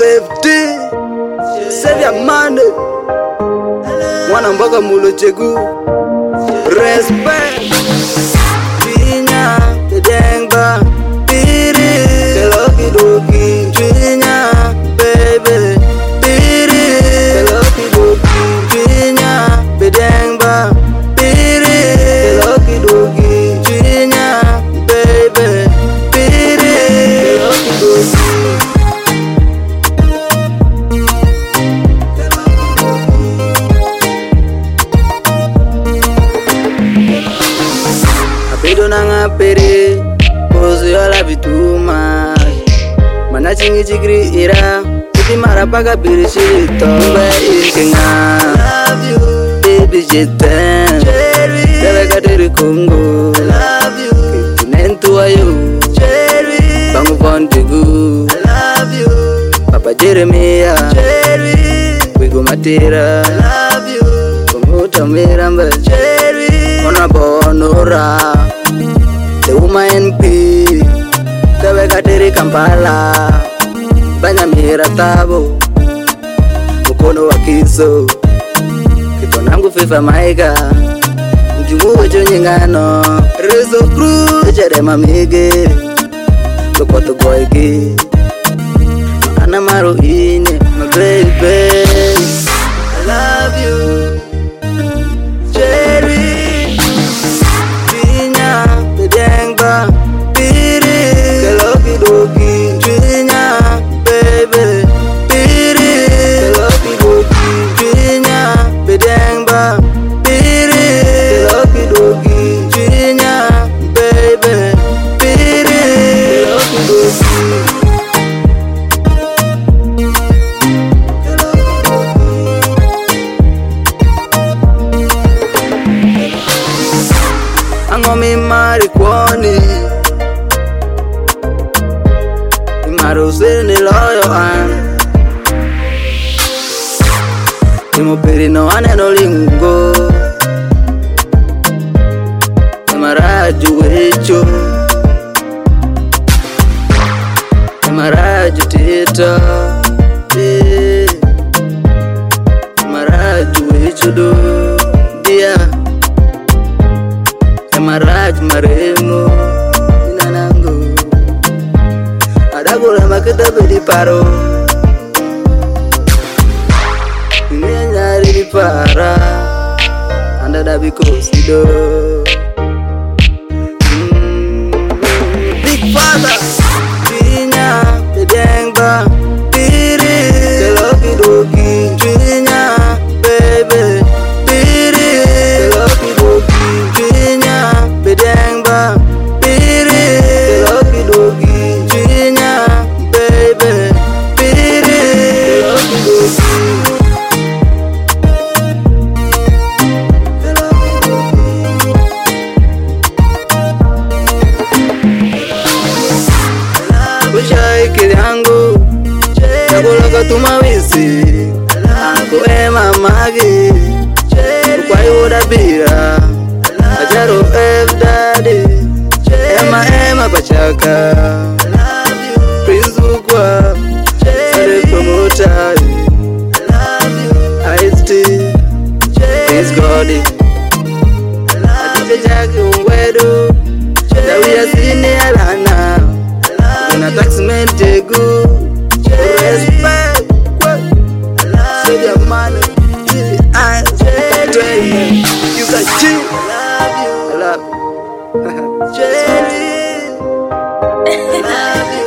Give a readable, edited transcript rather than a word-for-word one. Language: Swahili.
safety, save your money. Mwana mboga mulo chegu, respect. Twinya, tedengba, piri, keloki doki. Twinya, baby, piri, keloki doki. Twinya, bedengba, piri, keloki doki. Twinya, baby, piri, keloki doki. Apedo nanga pere, pozo yola vituma. Mana chingi chigri ira, iti marapaga piri shito. Mba ikenga, love you, baby jetem. Cherry, bebe kateri Congo. I love you, kinentu ayo. Cherry, bangu fontigu. I love you, Papa Jeremiah. Cherry, wigo matira. I love you, kumuta miramba. Cherry, ona bonora. The woman NP, Tewe kateri Kampala. Banya mira tabo, mukono wa kiso. Kitonangu FIFA maiga, mjumu wecho nyingano. Rezo Cruz, echere mamige, lokoto goigi. Ana maro ine, my baby. I love you, Cherry. Twinya, tedengba, piri, keloki doki. Twinya, baby, piri, keloki doki. Twinya, bedengba, piri, keloki doki. Twinya, baby, piri, keloki doki. Angomi marikwani, imarusini loyo an. Imopiri no aneno lingo, imaraju wecho, imaraju tita, imaraju wecho do, dia. Maraj maremo inanango adagula makita bedi paro nyari di para anda dabi kosido Big Father Twinya tedengba piri keloki doki Twinya baby piri keloki doki Twinya bedengba piri keloki doki Twinya baby piri keloki doki Kushai kiliangu chakula katuma wisi Anko ema magi Kwa yuda bira Ajaro F daddy Ema pachaka Prince Bukwa Sare promoter Ice-T Prince Gordy Adije jaki ungwedu Dawi ya sini alana Kuna taxman tegu Respect Save your money I tell you You got G I love you Cherry, I love you.